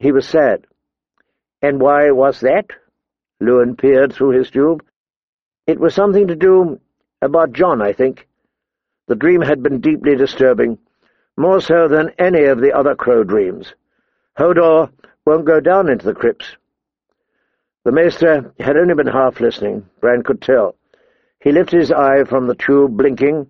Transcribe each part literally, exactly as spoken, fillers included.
He was sad. "And why was that?" Lewin peered through his tube. "It was something to do about John, I think. The dream had been deeply disturbing, more so than any of the other crow dreams. Hodor won't go down into the crypts." The maester had only been half listening, Bran could tell. He lifted his eye from the tube, blinking.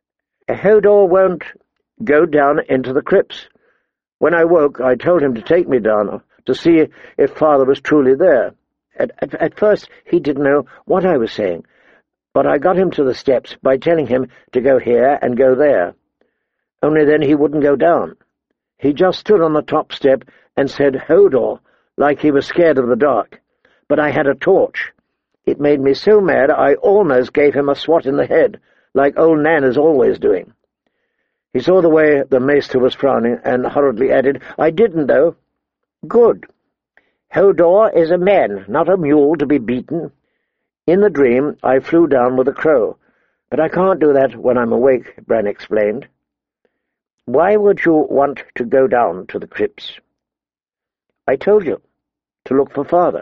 "Hodor won't go down into the crypts. When I woke, I told him to take me down, to see if Father was truly there. At, at, at first he didn't know what I was saying, but I got him to the steps by telling him to go here and go there. Only then he wouldn't go down. He just stood on the top step and said, 'Hodor,' like he was scared of the dark. But I had a torch. It made me so mad I almost gave him a swat in the head, like old Nan is always doing." He saw the way the maester was frowning, and hurriedly added, "I didn't, though." "Good. Hodor is a man, not a mule to be beaten. In the dream I flew down with a crow, but I can't do that when I'm awake," Bran explained. "Why would you want to go down to the crypts?" "I told you, to look for Father."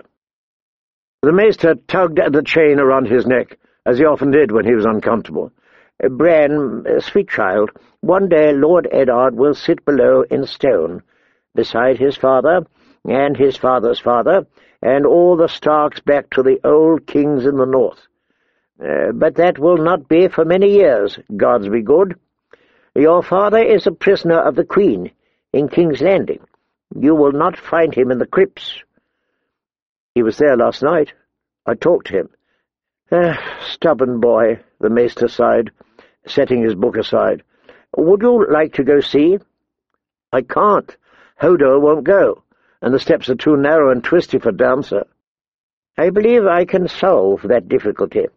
The maester tugged at the chain around his neck, as he often did when he was uncomfortable. "Bran, sweet child, one day Lord Eddard will sit below in stone, beside his father, and his father's father, and all the Starks back to the old kings in the north. Uh, but that will not be for many years, gods be good. Your father is a prisoner of the Queen, in King's Landing. You will not find him in the crypts." "He was there last night. I talked to him." Uh, "Stubborn boy," the maester sighed, setting his book aside. "Would you like to go see?" "I can't. Hodor won't go, and the steps are too narrow and twisty for dancer." "I believe I can solve that difficulty."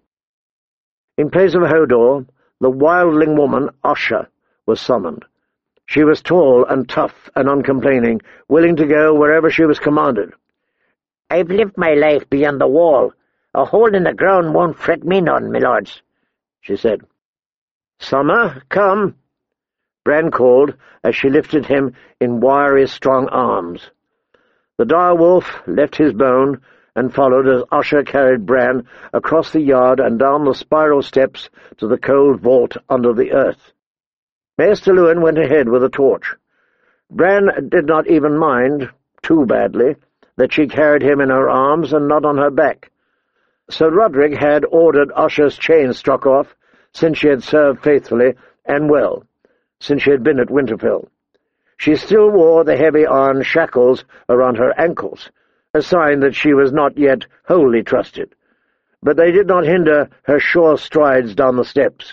In place of Hodor, the wildling woman, Osha, was summoned. She was tall and tough and uncomplaining, willing to go wherever she was commanded. "I've lived my life beyond the wall. A hole in the ground won't fret me none, my lords," she said. "Summer, come," Bran called as she lifted him in wiry, strong arms. The dire wolf left his bone and followed as Usher carried Bran across the yard and down the spiral steps to the cold vault under the earth. Maester Lewin went ahead with a torch. Bran did not even mind, too badly, that she carried him in her arms and not on her back. Sir Roderick had ordered Usher's chain struck off, since she had served faithfully and well, since she had been at Winterfell. She still wore the heavy iron shackles around her ankles, a sign that she was not yet wholly trusted, but they did not hinder her sure strides down the steps.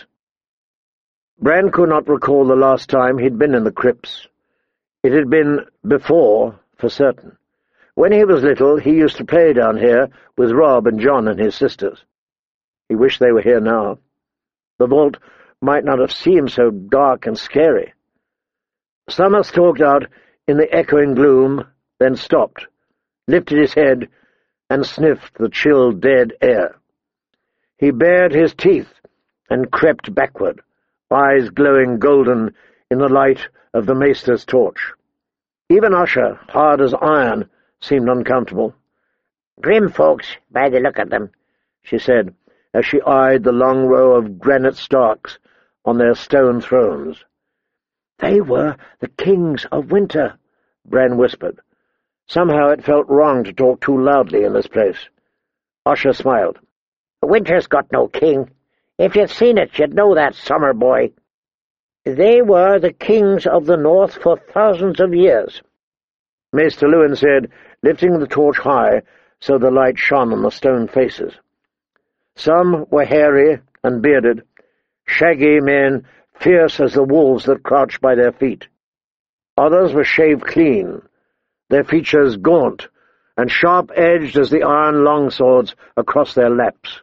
Bran could not recall the last time he'd been in the crypts. It had been before, for certain. When he was little, he used to play down here with Robb and Jon and his sisters. He wished they were here now. The vault might not have seemed so dark and scary. Summer stalked out in the echoing gloom, then stopped, lifted his head, and sniffed the chill, dead air. He bared his teeth and crept backward, eyes glowing golden in the light of the maester's torch. Even Usher, hard as iron, seemed uncomfortable. "Grim folks, by the look of them," she said, as she eyed the long row of granite Starks on their stone thrones. "They were the kings of winter," Bran whispered. Somehow it felt wrong to talk too loudly in this place. Usher smiled. "Winter's got no king. If you'd seen it, you'd know that, summer boy. They were the kings of the north for thousands of years," Maester Lewin said, lifting the torch high so the light shone on the stone faces. Some were hairy and bearded, shaggy men, fierce as the wolves that crouched by their feet. Others were shaved clean, their features gaunt and sharp-edged as the iron longswords across their laps.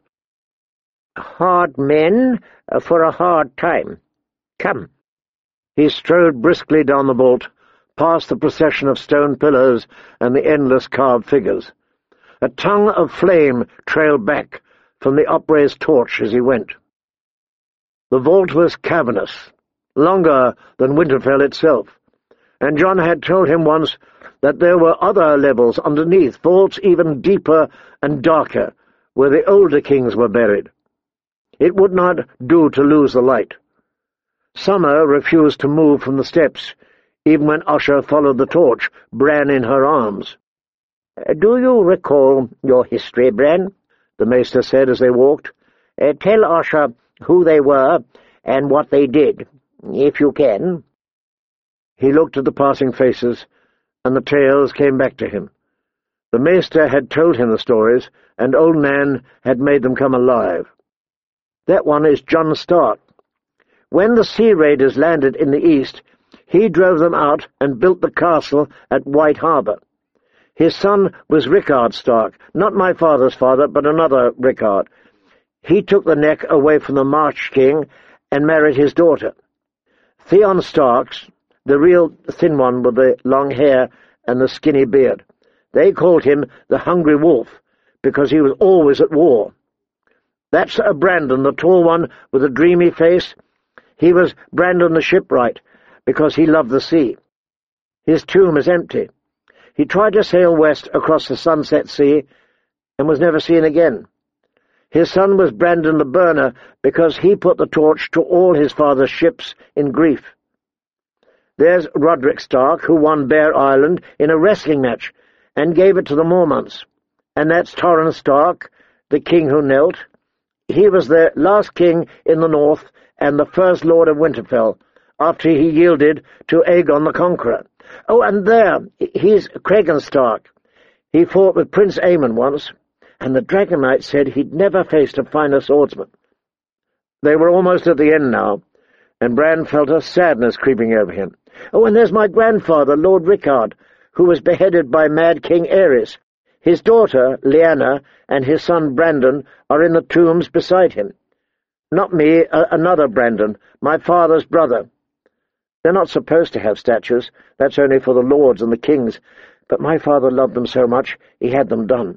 "Hard men for a hard time. Come." He strode briskly down the vault, past the procession of stone pillars and the endless carved figures. A tongue of flame trailed back from the upraised torch as he went. The vault was cavernous, longer than Winterfell itself, and Jon had told him once that there were other levels underneath, vaults even deeper and darker, where the older kings were buried. It would not do to lose the light. Summer refused to move from the steps, even when Usher followed the torch, Bran in her arms. "Do you recall your history, Bran?" the Maester said as they walked. Uh, "tell Usher who they were and what they did, if you can." He looked at the passing faces, and the tales came back to him. The Maester had told him the stories, and Old Nan had made them come alive. "That one is Jon Stark. When the Sea Raiders landed in the east, he drove them out and built the castle at White Harbour. His son was Rickard Stark, not my father's father, but another Rickard. He took the neck away from the March King and married his daughter. Theon Starks, the real thin one with the long hair and the skinny beard. They called him the Hungry Wolf, because he was always at war. That's a Brandon, the tall one with a dreamy face. He was Brandon the shipwright, because he loved the sea. His tomb is empty. He tried to sail west across the Sunset Sea and was never seen again. His son was Brandon the Burner, because he put the torch to all his father's ships in grief. There's Roderick Stark, who won Bear Island in a wrestling match and gave it to the Mormonts. And that's Torrhen Stark, the king who knelt. He was the last king in the north and the first lord of Winterfell, after he yielded to Aegon the Conqueror. Oh, and there, he's Cregan Stark. He fought with Prince Aemon once, and the Dragon Knight said he'd never faced a finer swordsman. They were almost at the end now, and Bran felt a sadness creeping over him. Oh, and there's my grandfather, Lord Rickard, who was beheaded by Mad King Aerys. His daughter, Lyanna, and his son Brandon are in the tombs beside him. Not me, a- another Brandon, my father's brother. They're not supposed to have statues. That's only for the lords and the kings. But my father loved them so much, he had them done.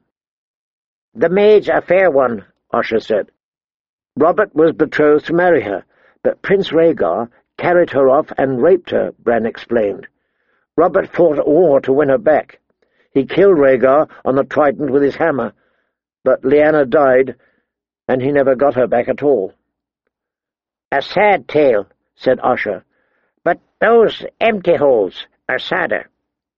The maid's a fair one, Usher said. Robert was betrothed to marry her, but Prince Rhaegar carried her off and raped her, Bran explained. Robert fought a war to win her back. He killed Rhaegar on the Trident with his hammer, but Lyanna died, and he never got her back at all. A sad tale, said Usher, but those empty holes are sadder.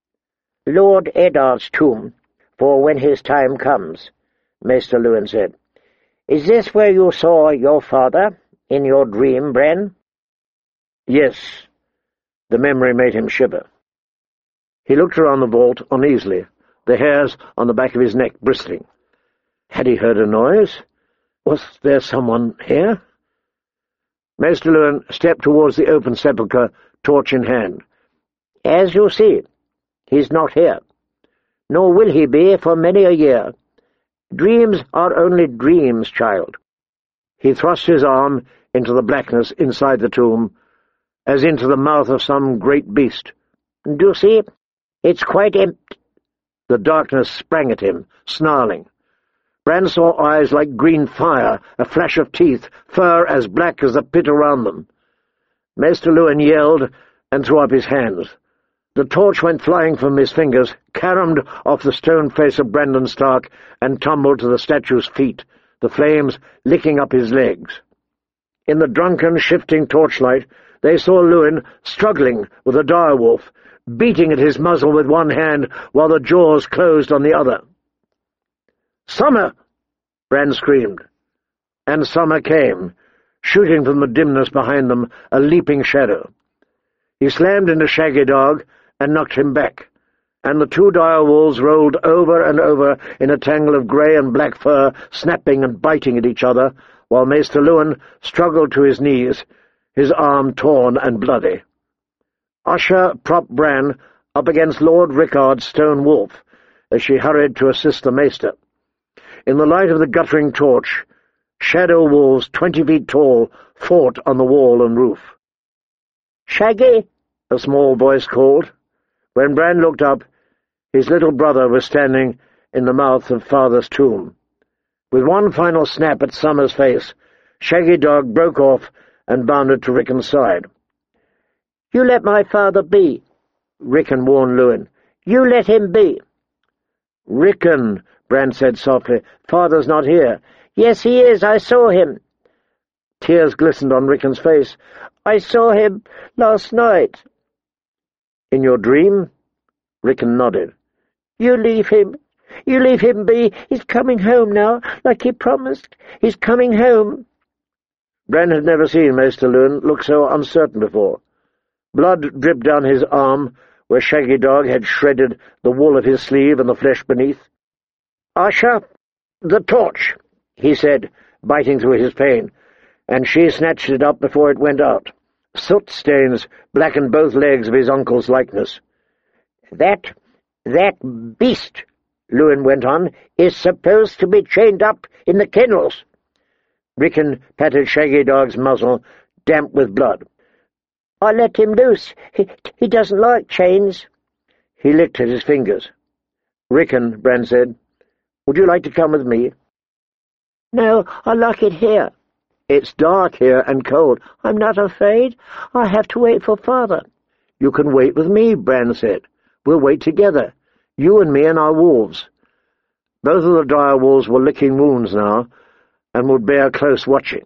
Lord Eddard's tomb, for when his time comes, Maester Luwin said. Is this where you saw your father, in your dream, Bran? Yes. The memory made him shiver. He looked around the vault uneasily, the hairs on the back of his neck bristling. Had he heard a noise? Was there someone here? Maester Luwin stepped towards the open sepulchre, torch in hand. As you see, he's not here, nor will he be for many a year. Dreams are only dreams, child. He thrust his arm into the blackness inside the tomb, as into the mouth of some great beast. Do you see? It's quite empty. The darkness sprang at him, snarling. Bran saw eyes like green fire, a flash of teeth, fur as black as the pit around them. Maester Luwin yelled and threw up his hands. The torch went flying from his fingers, caromed off the stone face of Brandon Stark, and tumbled to the statue's feet, the flames licking up his legs. In the drunken, shifting torchlight, they saw Luwin struggling with a direwolf, beating at his muzzle with one hand while the jaws closed on the other. "Summer!" Bran screamed. And Summer came, shooting from the dimness behind them a leaping shadow. He slammed into Shaggy Dog and knocked him back, and the two dire wolves rolled over and over in a tangle of grey and black fur, snapping and biting at each other, while Maester Luwin struggled to his knees, his arm torn and bloody. Usher propped Bran up against Lord Rickard's stone wolf as she hurried to assist the Maester. In the light of the guttering torch, shadow wolves twenty feet tall fought on the wall and roof. "Shaggy!" a small voice called. When Bran looked up, his little brother was standing in the mouth of Father's tomb. With one final snap at Summer's face, Shaggy Dog broke off and bounded to Rickon's side. "You let my father be," Rickon warned Luwin. You let him be." "Rickon," Bran said softly. "Father's not here." "Yes, he is. I saw him." Tears glistened on Rickon's face. "I saw him last night." "In your dream?" Rickon nodded. "You leave him. You leave him be. He's coming home now, like he promised. He's coming home." Bran had never seen Maester Luwin look so uncertain before. Blood dripped down his arm, where Shaggy Dog had shredded the wool of his sleeve and the flesh beneath. "Asha, the torch," he said, biting through his pain, and she snatched it up before it went out. Soot stains blackened both legs of his uncle's likeness. "That, that beast," Luwin went on, "is supposed to be chained up in the kennels." Rickon patted Shaggy Dog's muzzle, damp with blood. "I let him loose. He, he doesn't like chains." He licked at his fingers. "Rickon," Bran said, "would you like to come with me?" "No, I like it here." "It's dark here and cold." "I'm not afraid. I have to wait for Father." "You can wait with me," Bran said. "We'll wait together, you and me and our wolves." Both of the dire wolves were licking wounds now, and would bear close watching.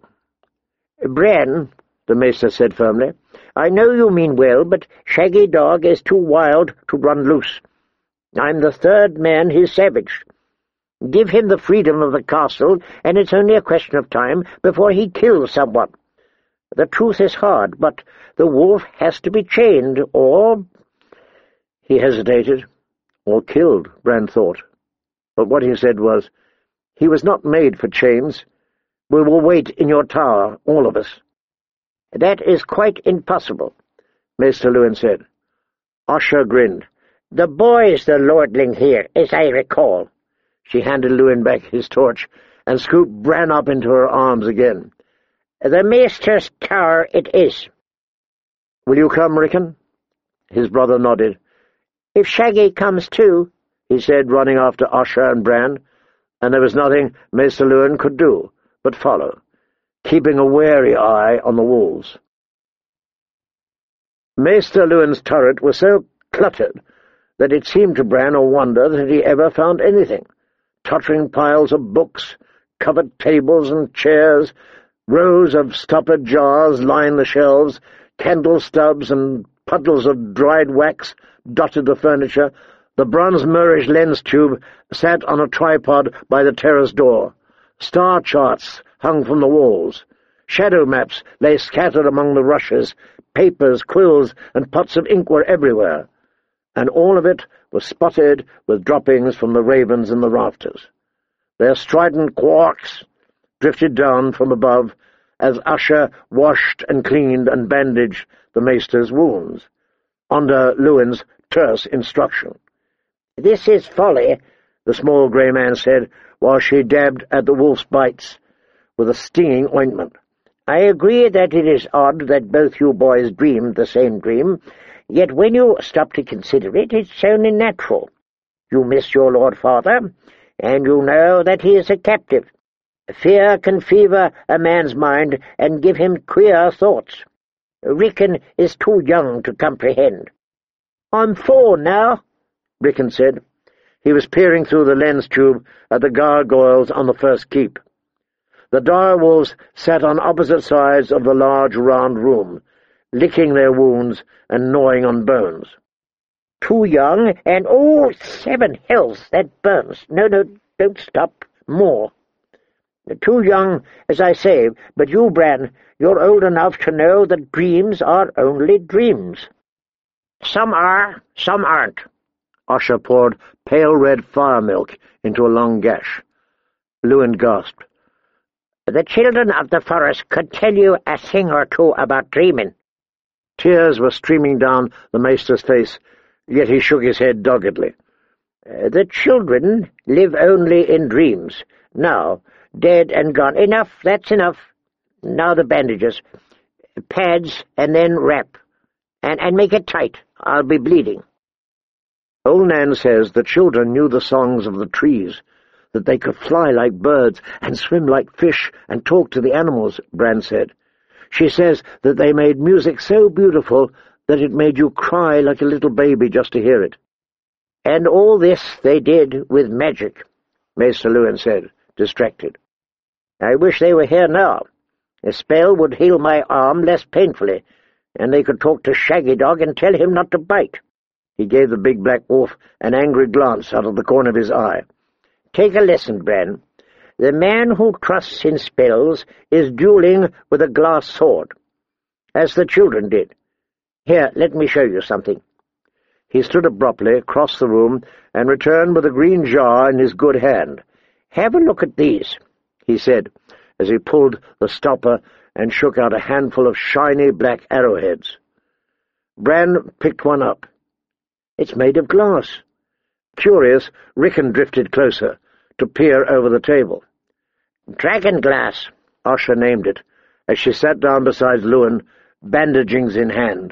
"Bran," the Maester said firmly, "I know you mean well, but Shaggy Dog is too wild to run loose. I'm the third man he's savaged. Give him the freedom of the castle, and it's only a question of time before he kills someone. The truth is hard, but the wolf has to be chained, or—" He hesitated. Or killed, Bran thought. But what he said was, "He was not made for chains. We will wait in your tower, all of us." "That is quite impossible," Maester Luwin said. Asha grinned. "The boy's the lordling here, as I recall." She handed Luwin back his torch and scooped Bran up into her arms again. "The Maester's tower it is." "Will you come, Rickon?" His brother nodded. "If Shaggy comes too," he said, running after Asha and Bran, and there was nothing Maester Luwin could do but follow, keeping a wary eye on the wolves. Maester Luwin's turret was so cluttered that it seemed to Bran a wonder that he ever found anything. Tottering piles of books, covered tables and chairs, rows of stoppered jars lined the shelves, candle stubs and puddles of dried wax dotted the furniture. The bronze Murish lens tube sat on a tripod by the terrace door. Star charts hung from the walls. Shadow maps lay scattered among the rushes. Papers, quills, and pots of ink were everywhere, and all of it was spotted with droppings from the ravens in the rafters. Their strident quarks drifted down from above as Asha washed and cleaned and bandaged the Maester's wounds, under Luwin's terse instruction. "This is folly," the small grey man said, while she dabbed at the wolf's bites with a stinging ointment. "I agree that it is odd that both you boys dreamed the same dream, yet when you stop to consider it, it's only natural. You miss your Lord Father, and you know that he is a captive. Fear can fever a man's mind and give him queer thoughts. Rickon is too young to comprehend." "I'm four now," Rickon said. He was peering through the lens tube at the gargoyles on the first keep. The dire wolves sat on opposite sides of the large round room, licking their wounds and gnawing on bones. "Too young, and oh, seven hells, that burns. No, no, don't stop. More. Too young, as I say, but you, Bran, you're old enough to know that dreams are only dreams." "Some are, some aren't." Asha poured pale red fire milk into a long gash. Luwin gasped. "The children of the forest could tell you a thing or two about dreaming." Tears were streaming down the Maester's face, yet he shook his head doggedly. "The children live only in dreams. Now, dead and gone. Enough, that's enough. Now the bandages. Pads, and then wrap. And, and make it tight. I'll be bleeding." "Old Nan says the children knew the songs of the trees, that they could fly like birds and swim like fish and talk to the animals," Bran said. "She says that they made music so beautiful that it made you cry like a little baby just to hear it." And all this they did with magic, Maester Luwin said, distracted. I wish they were here now. A spell would heal my arm less painfully, and they could talk to Shaggy Dog and tell him not to bite. He gave the big black wolf an angry glance out of the corner of his eye. Take a lesson, Bran. The man who trusts in spells is dueling with a glass sword, as the children did. Here, let me show you something. He stood abruptly across the room and returned with a green jar in his good hand. Have a look at these, he said, as he pulled the stopper and shook out a handful of shiny black arrowheads. Bran picked one up. It's made of glass. Curious, Rickon drifted closer to peer over the table. Dragon glass, Osha named it, as she sat down beside Luwin, bandagings in hand.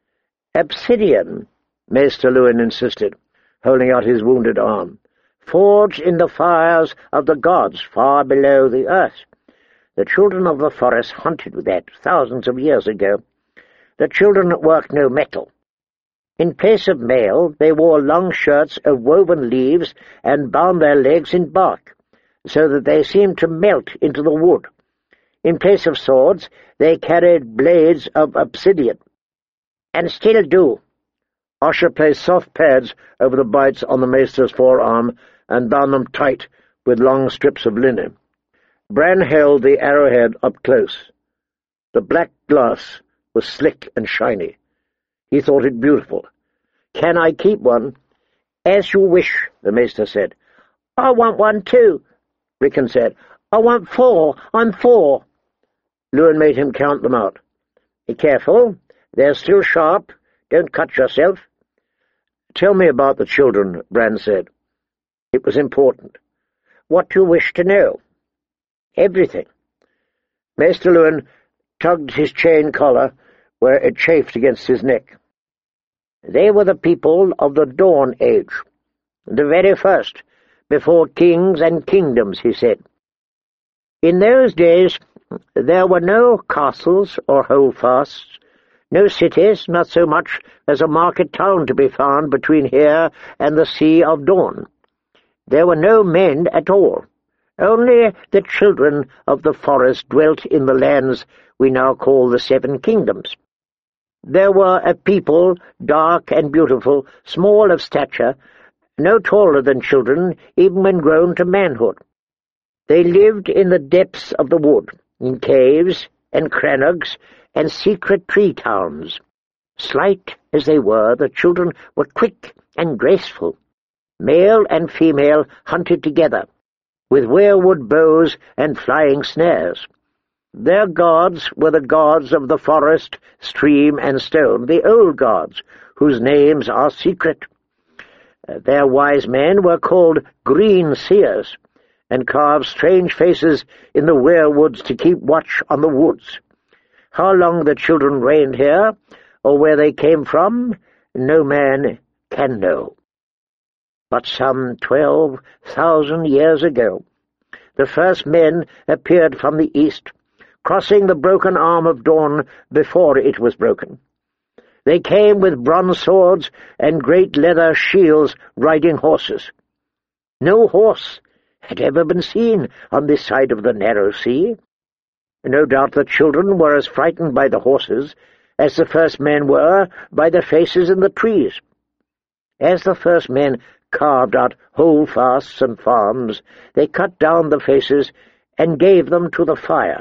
Obsidian, Maester Luwin insisted, holding out his wounded arm, forged in the fires of the gods far below the earth. The children of the forest hunted with that thousands of years ago. The children worked no metal. In place of mail, they wore long shirts of woven leaves and bound their legs in bark, so that they seemed to melt into the wood. In place of swords, they carried blades of obsidian, and still do. Osha placed soft pads over the bites on the maester's forearm and bound them tight with long strips of linen. Bran held the arrowhead up close. The black glass was slick and shiny. He thought it beautiful. Can I keep one? As you wish, the maester said. I want one too, Rickon said. I want four. I'm four. Luwin made him count them out. Be careful. They're still sharp. Don't cut yourself. Tell me about the children, Bran said. It was important. What do you wish to know? Everything. Maester Luwin tugged his chain collar where it chafed against his neck. They were the people of the Dawn Age, the very first, before kings and kingdoms, he said. In those days there were no castles or holdfasts, no cities, not so much as a market town to be found between here and the Sea of Dawn. There were no men at all. Only the children of the forest dwelt in the lands we now call the Seven Kingdoms. There were a people, dark and beautiful, small of stature, no taller than children, even when grown to manhood. They lived in the depths of the wood, in caves and crannogs and secret tree towns. Slight as they were, the children were quick and graceful. Male and female hunted together, with weirwood bows and flying snares. Their gods were the gods of the forest, stream, and stone, the old gods, whose names are secret. Uh, their wise men were called green seers, and carved strange faces in the weirwoods to keep watch on the woods. How long the children reigned here, or where they came from, no man can know. But some twelve thousand years ago, the first men appeared from the east, crossing the broken arm of dawn before it was broken. They came with bronze swords and great leather shields riding horses. No horse had ever been seen on this side of the narrow sea. No doubt the children were as frightened by the horses as the first men were by the faces in the trees. As the first men carved out holdfasts and farms, they cut down the faces and gave them to the fire.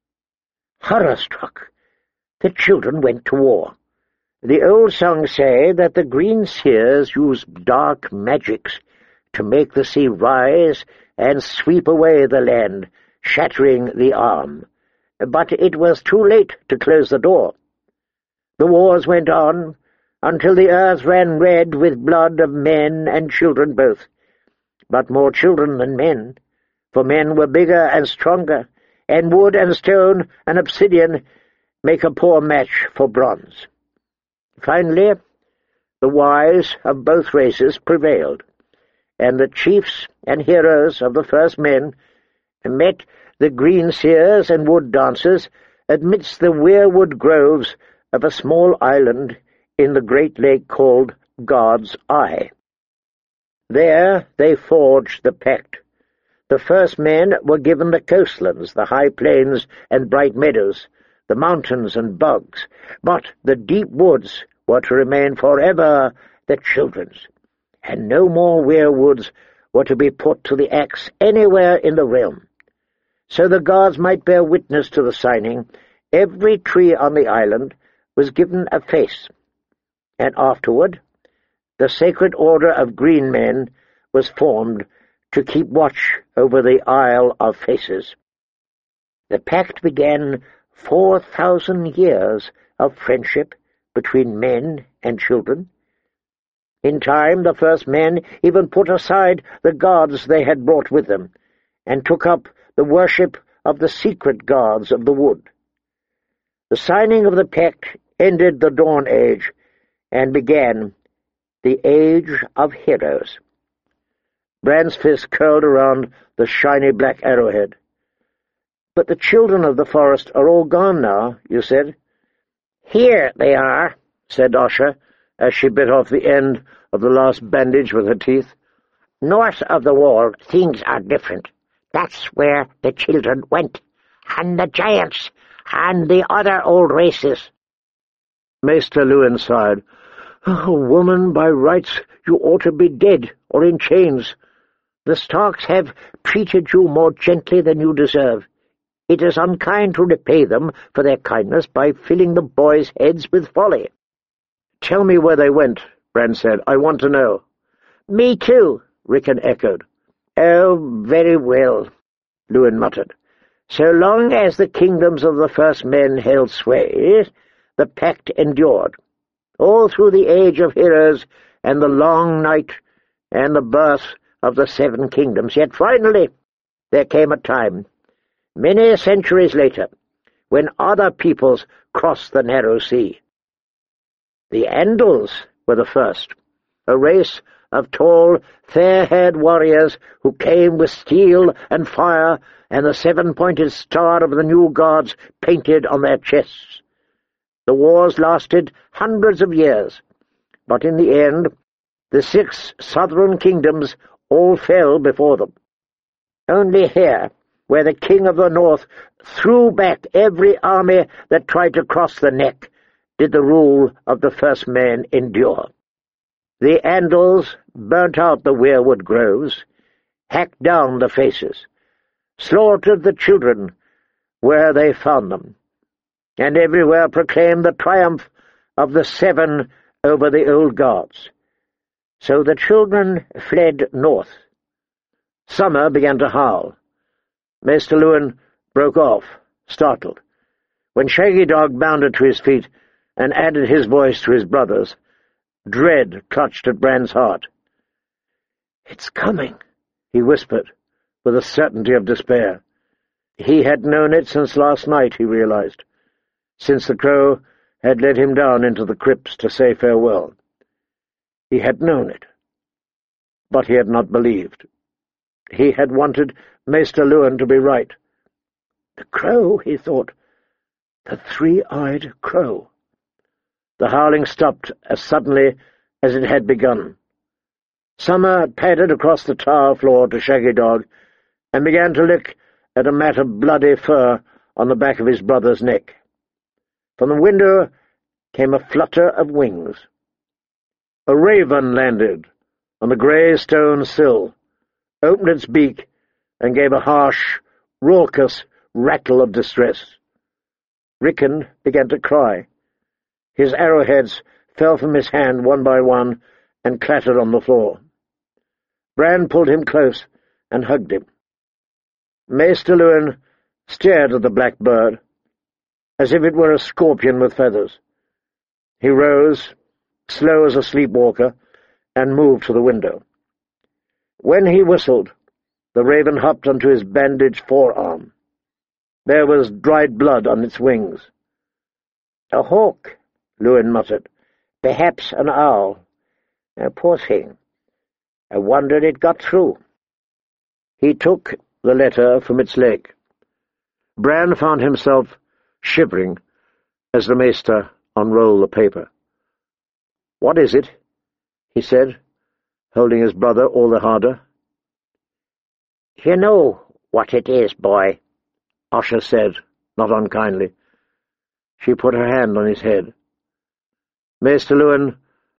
Horror-struck, the children went to war. The old songs say that the green seers used dark magics to make the sea rise and sweep away the land, shattering the arm. But it was too late to close the door. The wars went on until the earth ran red with blood of men and children both, but more children than men, for men were bigger and stronger, and wood and stone and obsidian make a poor match for bronze. Finally, the wise of both races prevailed, and the chiefs and heroes of the first men met the green seers and wood dancers amidst the weirwood groves of a small island in the great lake called God's Eye. There they forged the pact. The first men were given the coastlands, the high plains and bright meadows, the mountains and bogs, but the deep woods were to remain forever the children's, and no more werewoods were to be put to the axe anywhere in the realm. So the gods might bear witness to the signing, every tree on the island was given a face, and afterward the sacred order of green men was formed to keep watch over the Isle of Faces. The pact began four thousand years of friendship between men and children. In time the first men even put aside the gods they had brought with them, and took up the worship of the secret gods of the wood. The signing of the pact ended the Dawn Age, and began the Age of Heroes. Bran's fist curled around the shiny black arrowhead. "But the children of the forest are all gone now," you said. "Here they are," said Asha, as she bit off the end of the last bandage with her teeth. "North of the wall things are different. That's where the children went, and the giants, and the other old races." Maester Luwin sighed. "Oh, woman, by rights you ought to be dead or in chains. The Starks have treated you more gently than you deserve. It is unkind to repay them for their kindness by filling the boys' heads with folly." "Tell me where they went," Bran said. "I want to know." "Me too," Rickon echoed. "Oh, very well," Luwin muttered. "So long as the kingdoms of the first men held sway, the pact endured, all through the Age of Heroes and the Long Night and the birth of the Seven Kingdoms. Yet finally there came a time, many centuries later, when other peoples crossed the narrow sea. The Andals were the first, a race of tall, fair-haired warriors who came with steel and fire and the seven-pointed star of the new gods painted on their chests. The wars lasted hundreds of years, but in the end the six southern kingdoms all fell before them. Only here, where the king of the north threw back every army that tried to cross the neck, did the rule of the first men endure. The Andals burnt out the weirwood groves, hacked down the faces, slaughtered the children where they found them, and everywhere proclaimed the triumph of the seven over the old gods. So the children fled north. Summer began to howl. Maester Luwin broke off, startled. When Shaggy Dog bounded to his feet and added his voice to his brother's, dread clutched at Bran's heart. "It's coming," he whispered, with a certainty of despair. He had known it since last night, he realized, since the crow had led him down into the crypts to say farewell. He had known it, but he had not believed. He had wanted Maester Luwin to be right. The crow, he thought, the three-eyed crow. The howling stopped as suddenly as it had begun. Summer padded across the tower floor to Shaggy Dog and began to lick at a mat of bloody fur on the back of his brother's neck. From the window came a flutter of wings. A raven landed on the grey stone sill, opened its beak, and gave a harsh, raucous rattle of distress. Rickon began to cry. His arrowheads fell from his hand one by one and clattered on the floor. Bran pulled him close and hugged him. Maester Luwin stared at the black bird, as if it were a scorpion with feathers. He rose, slow as a sleepwalker, and moved to the window. When he whistled, the raven hopped onto his bandaged forearm. There was dried blood on its wings. "A hawk," Luwin muttered. "Perhaps an owl. Oh, poor thing. I wondered it got through." He took the letter from its leg. Bran found himself shivering as the maester unrolled the paper. "What is it?" he said. holding his brother all the harder. "You know what it is, boy," Asha said, not unkindly. She put her hand on his head. Maester Luin